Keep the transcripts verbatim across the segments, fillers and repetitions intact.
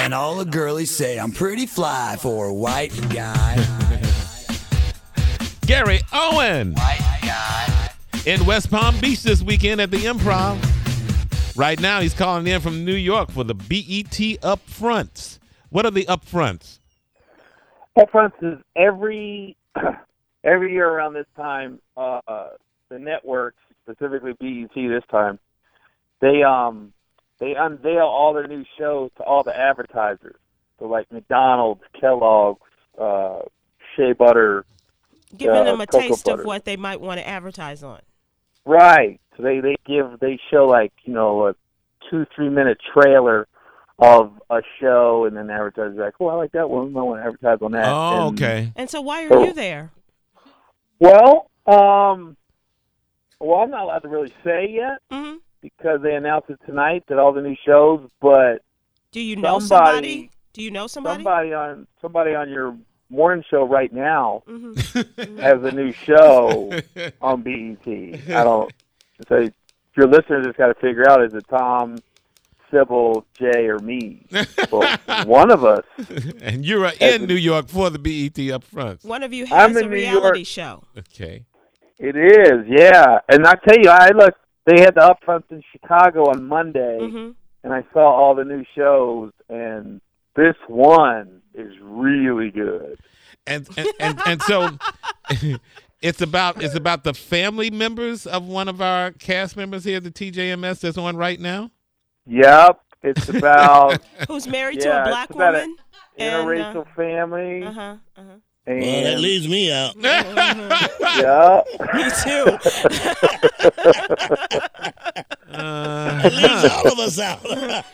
And all the girlies say I'm pretty fly for a white guy. Gary Owen. White guy. In West Palm Beach this weekend at the Improv. Right now, he's calling in from New York for the B E T Upfronts. What are the Upfronts? Upfronts is every every year around this time, uh, the networks, specifically B E T this time, they um they unveil all their new shows to all the advertisers. So like McDonald's, Kellogg's, uh, Shea Butter. Giving uh, them a Cocoa taste Butter. of what they might want to advertise on. Right. So they, they give they show like, you know, a two, three minute trailer of a show, and then the advertisers are like, oh, I like that one. I want to advertise on that. Oh, and, okay. And so why are So- you there? Well, um, well, I'm not allowed to really say yet hmm because they announced it tonight that all the new shows, but Do you know somebody? Somebody- Do you know somebody? somebody on somebody on your morning show right now hmm has a new show on B E T. I don't. So your listeners just got to figure out, is it Tom, Sybil, Jay, or me? Well, one of us. And you're uh, in New York for the B E T Upfronts. One of you I'm has in a New reality York. show. Okay. It is, yeah. And I tell you, I looked. They had the Upfronts in Chicago on Monday, hmm and I saw all the new shows, and this one is really good. And and, and, and so it's about it's about the family members of one of our cast members here at the T J M S that's on right now. Yep, it's about Who's married to Yeah, a black it's about woman? And, interracial family, uh huh. Uh-huh. and Well, that leaves me out. yeah. Me too. Uh, That leaves all of us out.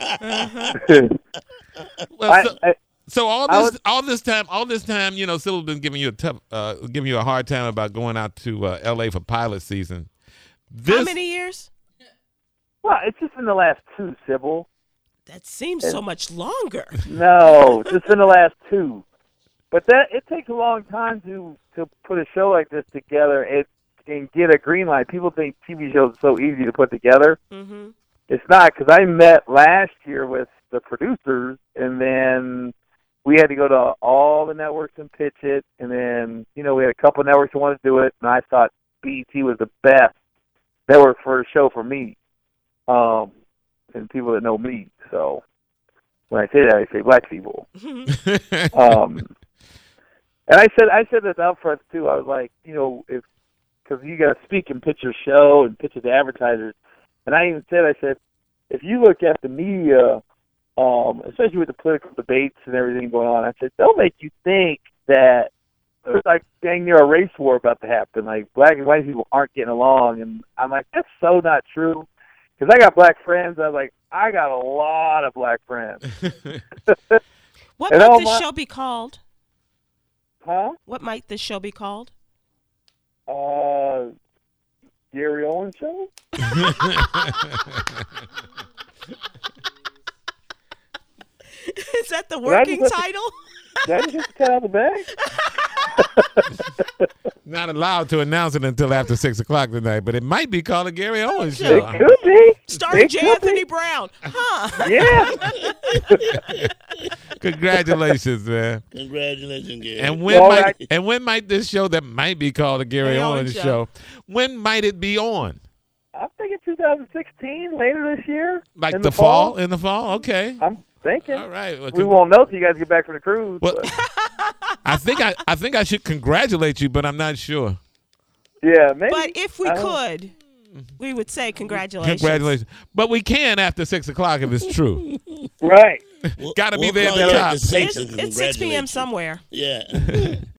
well, I, so, I, so all I this was- all this time all this time, you know, Sybil's been giving you a tough, uh, giving you a hard time about going out to uh, L A for pilot season. This, How many years? well, it's just in the last two, Sybil. That seems so much longer. No, just in the last two. But that it takes a long time to to put a show like this together it, and get a green light. People think T V shows are so easy to put together. hmm It's not, because I met last year with the producers, and then we had to go to all the networks and pitch it. And then, you know, we had a couple networks that wanted to do it, and I thought B E T was the best network for a show for me, um, and people that know me. So when I say that, I say black people. Um, and I said, I said that up front too. I was like, you know, if because you got to speak and pitch your show and pitch it to advertisers. And I even said, I said, if you look at the media, um, especially with the political debates and everything going on, I said they'll make you think that there's like dang near a race war about to happen. Like black and white people aren't getting along, and I'm like, that's so not true. Because I got black friends. I was like, I got a lot of black friends. What And might all this my- show be called? Huh? What might this show be called? Uh, Gary Owen show? Is that the I working just- title? Did I just get the cat out of the bag? Not allowed to announce it until after six o'clock tonight, but it might be called a Gary Owens It show. It could be. Starring It J. could Anthony be. Brown. Huh. Yeah. Congratulations, man. Congratulations, Gary. And when All might right. and when might this show that might be called a Gary Gary Owens Owens show. show. When might it be on? I'm thinking two thousand sixteen, later this year. Like in the, fall? In the fall? Okay. I'm thinking. All right. Well, We con- won't know till you guys get back from the cruise. Well- but- I think I I think I should congratulate you, but I'm not sure. yeah, maybe. But if we I don't- could, we would say congratulations. Congratulations. But we can after six o'clock if it's true. Right. We'll- Gotta be we'll there at call the you top. after six It's, and it's six p.m. congratulate you. somewhere. Yeah.